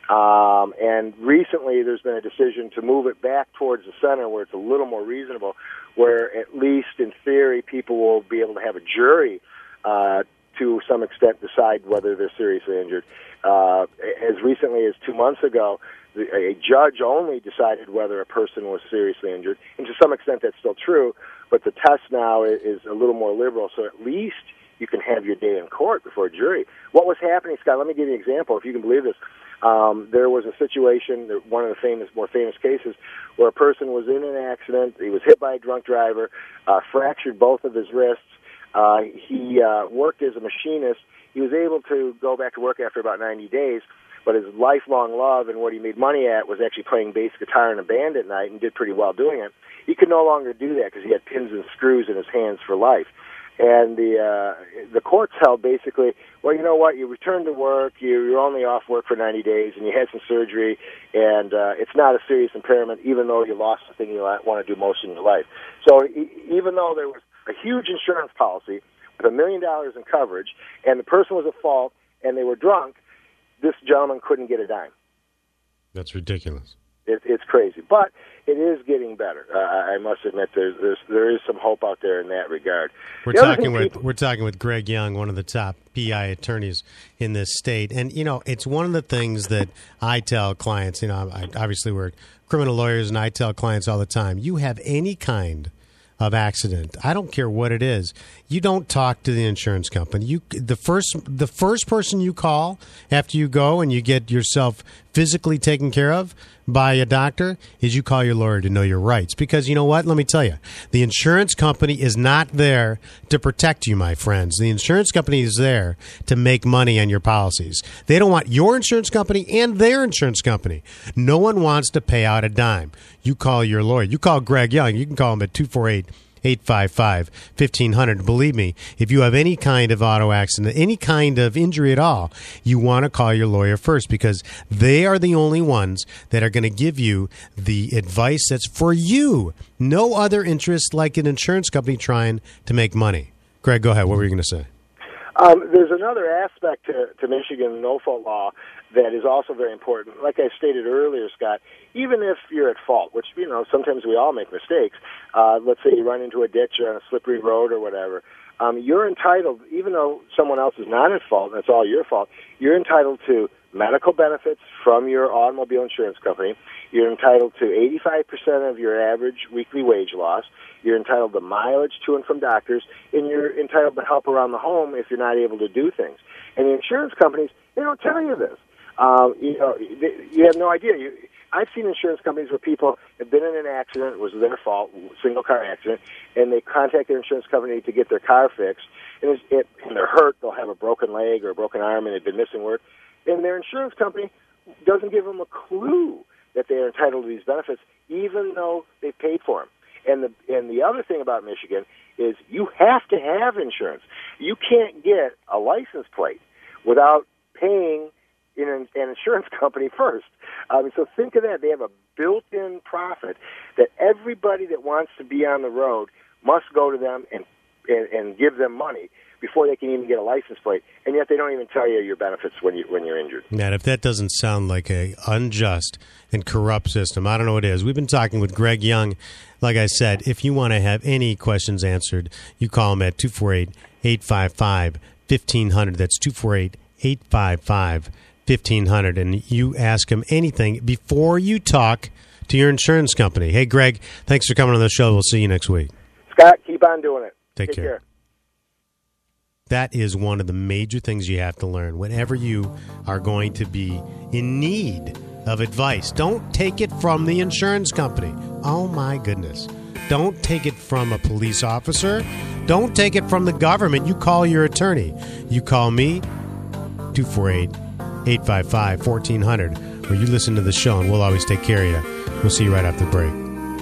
Um, and recently there's been a decision to move it back towards the center where it's a little more reasonable, where at least in theory people will be able to have a jury uh, to some extent decide whether they're seriously injured. Uh, as recently as two months ago, the, a judge only decided whether a person was seriously injured, and to some extent that's still true, but the test now is, is a little more liberal, so at least you can have your day in court before a jury. What was happening, Scott, let me give you an example, if you can believe this. Um, there was a situation, one of the famous, more famous cases, where a person was in an accident, he was hit by a drunk driver, uh, fractured both of his wrists, uh, he uh, worked as a machinist. He was able to go back to work after about ninety days, but his lifelong love and what he made money at was actually playing bass guitar in a band at night, and did pretty well doing it. He could no longer do that because he had pins and screws in his hands for life. And the uh, the courts held basically, well, you know what, you returned to work, you, you're only off work for ninety days, and you had some surgery, and uh, it's not a serious impairment, even though you lost the thing you want to do most in your life. So e- even though there was a huge insurance policy with a million dollars in coverage, and the person was at fault, and they were drunk, this gentleman couldn't get a dime. That's ridiculous. It, it's crazy, but it is getting better. Uh, I must admit, there's, there's there is some hope out there in that regard. We're talking with people, we're talking with Greg Young, one of the top P I attorneys in this state, and you know, it's one of the things that I tell clients. You know, I, obviously we're criminal lawyers, and I tell clients all the time: you have any kind of accident, I don't care what it is, you don't talk to the insurance company. You the first the first person you call after you go and you get yourself physically taken care of by a doctor is you call your lawyer to know your rights. Because you know what? Let me tell you, the insurance company is not there to protect you, my friends. The insurance company is there to make money on your policies. They don't want your insurance company and their insurance company. No one wants to pay out a dime. You call your lawyer. You call Greg Young. You can call him at two four eight, eight five five, fifteen hundred. Believe me, if you have any kind of auto accident, any kind of injury at all, you want to call your lawyer first, because they are the only ones that are going to give you the advice that's for you. No other interest like an insurance company trying to make money. Greg, go ahead. What were you going to say? Um, there's another aspect to, to Michigan no-fault law that is also very important. Like I stated earlier, Scott, even if you're at fault, which, you know, sometimes we all make mistakes, uh, let's say you run into a ditch or on a slippery road or whatever, um, you're entitled, even though someone else is not at fault, and it's all your fault, you're entitled to medical benefits from your automobile insurance company. You're entitled to eighty-five percent of your average weekly wage loss. You're entitled to mileage to and from doctors, and you're entitled to help around the home if you're not able to do things. And the insurance companies, they don't tell you this. Um, you know, they, you have no idea. You, I've seen insurance companies where people have been in an accident, it was their fault, single car accident, and they contact their insurance company to get their car fixed, and, it's, it, and they're hurt, they'll have a broken leg or a broken arm, and they've been missing work, and their insurance company doesn't give them a clue that they are entitled to these benefits, even though they paid for them. And the and the other thing about Michigan is you have to have insurance. You can't get a license plate without paying in an, an insurance company first. I mean, so think of that. They have a built-in profit that everybody that wants to be on the road must go to them and, and, and give them money before they can even get a license plate, and yet they don't even tell you your benefits when you when you're injured. Man, if that doesn't sound like a unjust and corrupt system, I don't know what is. We've been talking with Greg Young. Like I said, if you want to have any questions answered, you call him at two four eight, eight five five, fifteen hundred. That's two four eight, eight five five, fifteen hundred, and you ask him anything before you talk to your insurance company. Hey, Greg, thanks for coming on the show. We'll see you next week. Scott, keep on doing it. Take, Take care. care. That is one of the major things you have to learn. Whenever you are going to be in need of advice, don't take it from the insurance company. Oh, my goodness. Don't take it from a police officer. Don't take it from the government. You call your attorney. You call me, two four eight, eight five five, fourteen hundred, or you listen to the show, and we'll always take care of you. We'll see you right after the break.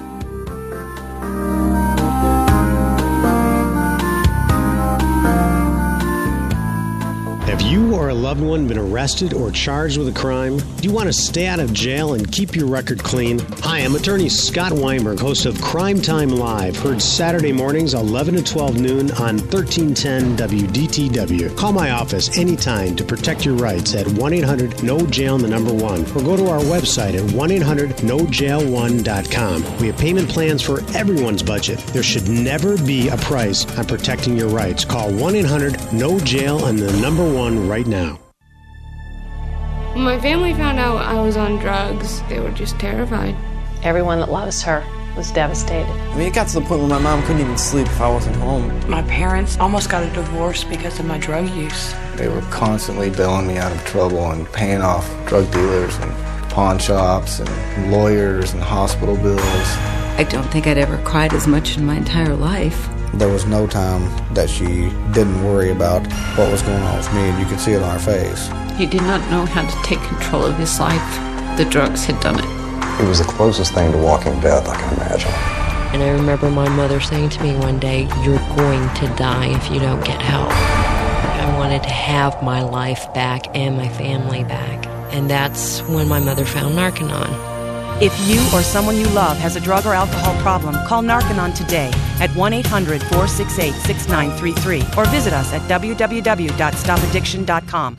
Have you or a loved one been arrested or charged with a crime? Do you want to stay out of jail and keep your record clean? Hi, I'm attorney Scott Weinberg, host of Crime Time Live, heard Saturday mornings eleven to twelve noon on thirteen ten W D T W. Call my office anytime to protect your rights at one eight hundred no jail the number one, or go to our website at one eight hundred no jail one dot com. We have payment plans for everyone's budget. There should never be a price on protecting your rights. Call one eight hundred no jail and the number one right now. When my family found out I was on drugs, they were just terrified. Everyone that loves her was devastated. I mean, it got to the point where my mom couldn't even sleep if I wasn't home. My parents almost got a divorce because of my drug use. They were constantly bailing me out of trouble and paying off drug dealers and pawn shops and lawyers and hospital bills. I don't think I'd ever cried as much in my entire life. There was no time that she didn't worry about what was going on with me, and you could see it on her face. He did not know how to take control of his life. The drugs had done it. It was the closest thing to walking death I can imagine. And I remember my mother saying to me one day, "You're going to die if you don't get help." I wanted to have my life back and my family back. And that's when my mother found Narconon. If you or someone you love has a drug or alcohol problem, call Narconon today at one eight hundred four six eight six nine three three or visit us at w w w dot stop addiction dot com.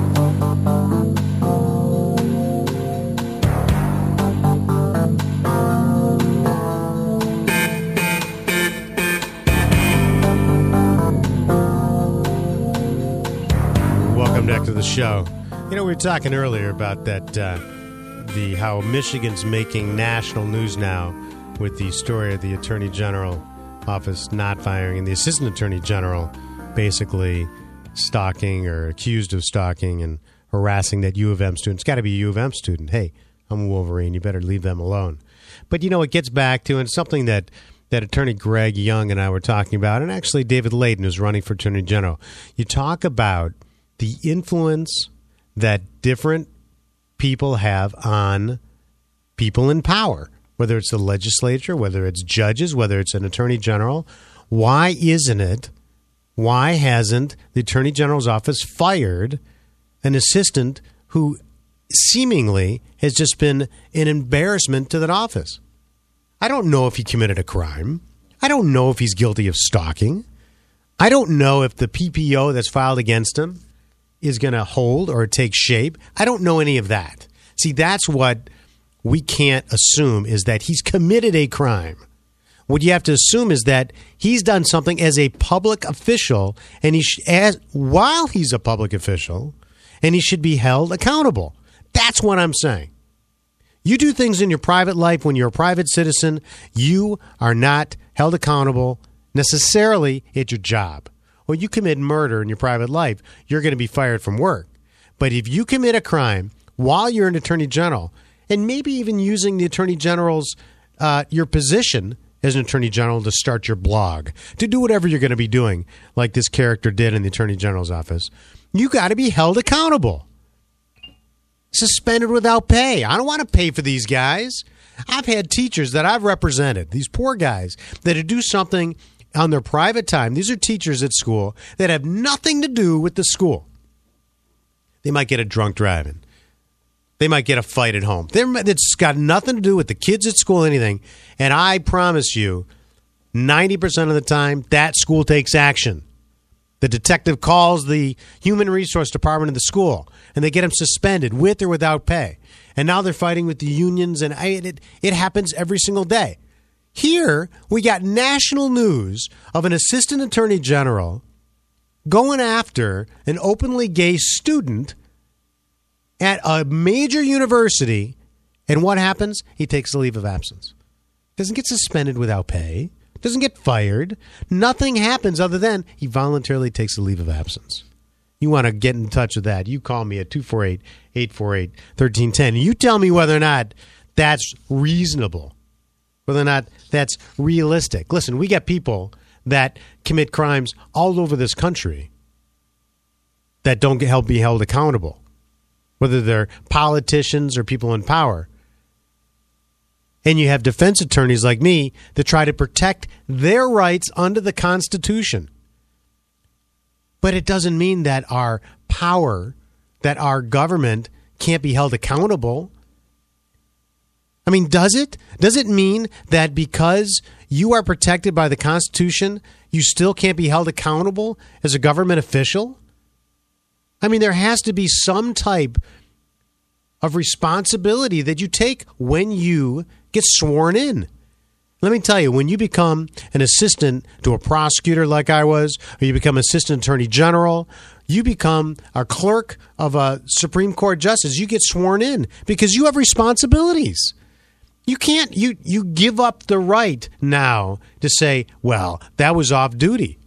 Welcome back to the show. You know, we were talking earlier about that... Uh, The, how Michigan's making national news now with the story of the Attorney General office not firing and the Assistant Attorney General basically stalking or accused of stalking and harassing that U of M student. It's got to be a U of M student. Hey, I'm a Wolverine. You better leave them alone. But, you know, it gets back to, and something that, that Attorney Greg Young and I were talking about, and actually David Layden, who's running for Attorney General. You talk about the influence that different people have on people in power, whether it's the legislature, whether it's judges, whether it's an attorney general. Why isn't it, why hasn't the Attorney General's office fired an assistant who seemingly has just been an embarrassment to that office? I don't know if he committed a crime. I don't know if he's guilty of stalking. I don't know if the P P O that's filed against him is going to hold or take shape. I don't know any of that. See, that's what we can't assume, is that he's committed a crime. What you have to assume is that he's done something as a public official, and he sh- as while he's a public official, and he should be held accountable. That's what I'm saying. You do things in your private life when you're a private citizen, you are not held accountable necessarily at your job. Well, you commit murder in your private life, you're going to be fired from work. But if you commit a crime while you're an attorney general, and maybe even using the attorney general's, uh, your position as an attorney general to start your blog, to do whatever you're going to be doing, like this character did in the attorney general's office, you got to be held accountable. Suspended without pay. I don't want to pay for these guys. I've had teachers that I've represented, these poor guys, that do something on their private time. These are teachers at school that have nothing to do with the school. They might get a drunk driving. they might get a fight at home. They're, it's got nothing to do with the kids at school, anything. And I promise you, ninety percent of the time, that school takes action. The detective calls the human resource department of the school, and they get them suspended with or without pay. And now they're fighting with the unions, and I, it, it happens every single day. Here, we got national news of an assistant attorney general going after an openly gay student at a major university, and what happens? He takes a leave of absence. Doesn't get suspended without pay. Doesn't get fired. Nothing happens other than he voluntarily takes a leave of absence. You want to get in touch with that, you call me at two four eight, eight four eight, one three one zero. You tell me whether or not that's reasonable, whether or not that's realistic. Listen, we got people that commit crimes all over this country that don't get help be held accountable, whether they're politicians or people in power. And you have defense attorneys like me that try to protect their rights under the Constitution. But it doesn't mean that our power, that our government can't be held accountable. I mean, does it? Does it mean that because you are protected by the Constitution, you still can't be held accountable as a government official? I mean, there has to be some type of responsibility that you take when you get sworn in. Let me tell you, when you become an assistant to a prosecutor like I was, or you become assistant attorney general, you become a clerk of a Supreme Court justice, you get sworn in because you have responsibilities. You can't, you, you give up the right now to say, well, that was off duty.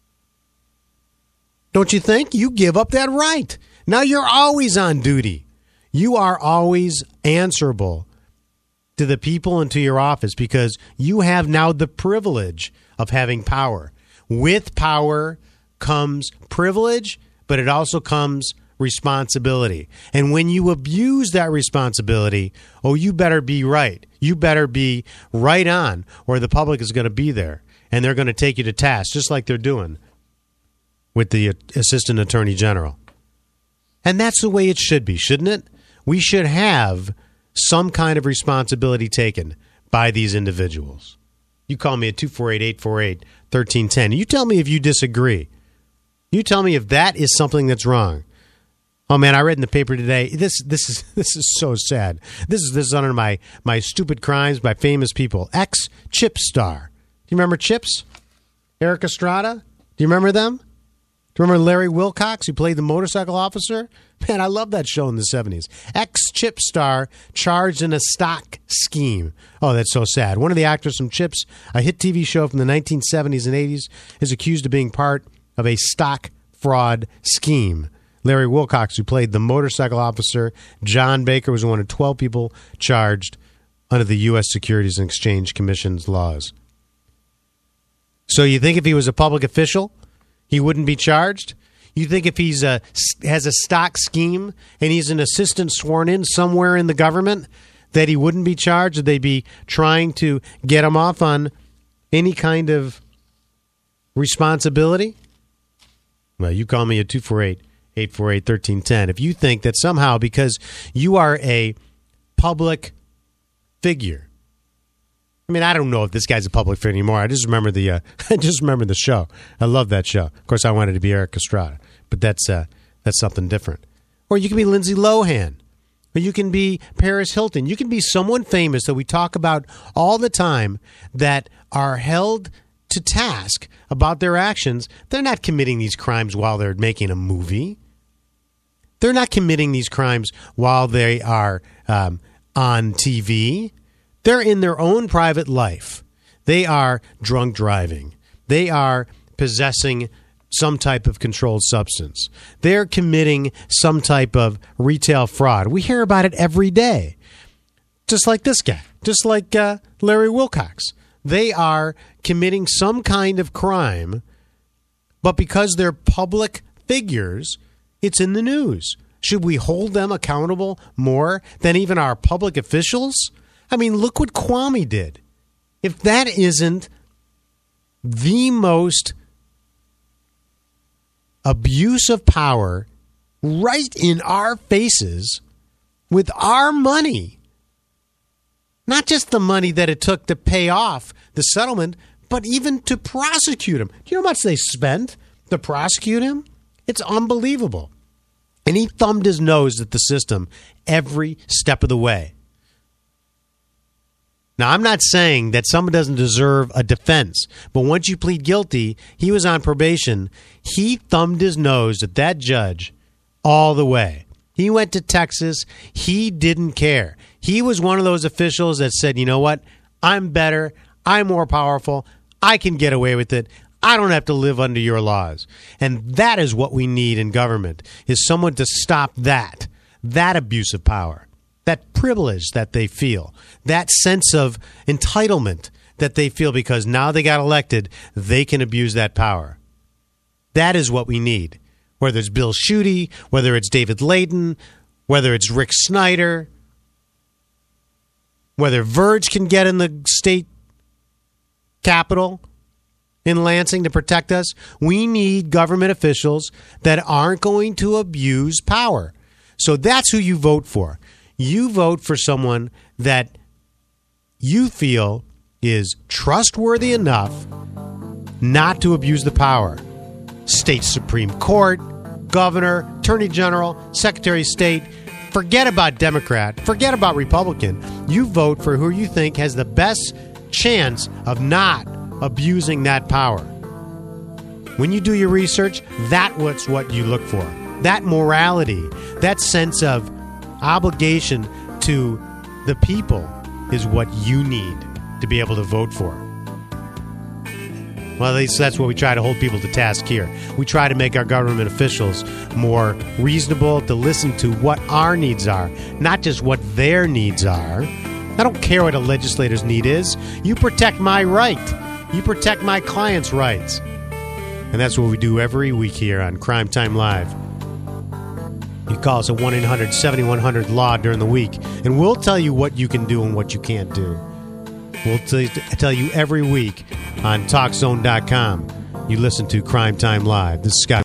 Don't you think? You give up that right. Now you're always on duty. You are always answerable to the people and to your office because you have now the privilege of having power. With power comes privilege, but it also comes responsibility. And when you abuse that responsibility, oh, you better be right. You better be right on, or the public is going to be there, and they're going to take you to task, just like they're doing with the assistant attorney general. And that's the way it should be, shouldn't it? We should have some kind of responsibility taken by these individuals. You call me at two four eight, eight four eight, one three one zero. You tell me if you disagree. You tell me if that is something that's wrong. Oh man, I read in the paper today. This this is this is so sad. This is this is under my my stupid crimes by famous people. Ex Chip star. Do you remember Chips? Eric Estrada? Do you remember them? Do you remember Larry Wilcox, who played the motorcycle officer? Man, I love that show in the seventies. Ex-Chip star charged in a stock scheme. Oh, that's so sad. One of the actors from Chips, a hit T V show from the nineteen seventies and eighties, is accused of being part of a stock fraud scheme. Larry Wilcox, who played the motorcycle officer, John Baker, was one of twelve people charged under the U S Securities and Exchange Commission's laws. So you think if he was a public official, he wouldn't be charged? You think if he's a, has a stock scheme and he's an assistant sworn in somewhere in the government that he wouldn't be charged? Would they be trying to get him off on any kind of responsibility? Well, you call me at two four eight, eight four eight, one three one zero if you think that somehow because you are a public figure. I mean, I don't know if this guy's a public figure anymore. I just remember the uh, I just remember the show. I love that show. Of course, I wanted to be Eric Estrada, but that's uh, that's something different. Or you can be Lindsay Lohan, or you can be Paris Hilton. You can be someone famous that we talk about all the time that are held to task about their actions. They're not committing these crimes while they're making a movie. They're not committing these crimes while they are um, on T V. They're in their own private life. They are drunk driving. They are possessing some type of controlled substance. They're committing some type of retail fraud. We hear about it every day. Just like this guy. Just like uh, Larry Wilcox. They are committing some kind of crime, but because they're public figures, it's in the news. Should we hold them accountable more than even our public officials? I mean, look what Kwame did. If that isn't the most abuse of power right in our faces, with our money. Not just the money that it took to pay off the settlement, but even to prosecute him. Do you know how much they spent to prosecute him? It's unbelievable. And he thumbed his nose at the system every step of the way. Now, I'm not saying that someone doesn't deserve a defense, but once you plead guilty, he was on probation. He thumbed his nose at that judge all the way. He went to Texas. He didn't care. He was one of those officials that said, you know what? I'm better. I'm more powerful. I can get away with it. I don't have to live under your laws. And that is what we need in government, is someone to stop that, that abuse of power, that privilege that they feel, that sense of entitlement that they feel because now they got elected, they can abuse that power. That is what we need. Whether it's Bill Schuette, whether it's David Layton, whether it's Rick Snyder, whether Verge can get in the state capitol in Lansing to protect us, we need government officials that aren't going to abuse power. So that's who you vote for. You vote for someone that you feel is trustworthy enough not to abuse the power. State Supreme Court, governor, attorney general, secretary of state. Forget about Democrat. Forget about Republican. You vote for who you think has the best chance of not abusing that power. When you do your research, that's what you look for. That morality, that sense of obligation to the people is what you need to be able to vote for. Well, at least that's what we try to hold people to task here. We try to make our government officials more reasonable, to listen to what our needs are, not just what their needs are. I don't care what a legislator's need is. You protect my right. You protect my client's rights. And that's what we do every week here on Crime Time Live. You call us at one eight hundred seven one hundred law during the week, and we'll tell you what you can do and what you can't do. We'll t- tell you every week on talk zone dot com. You listen to Crime Time Live. This is Scott.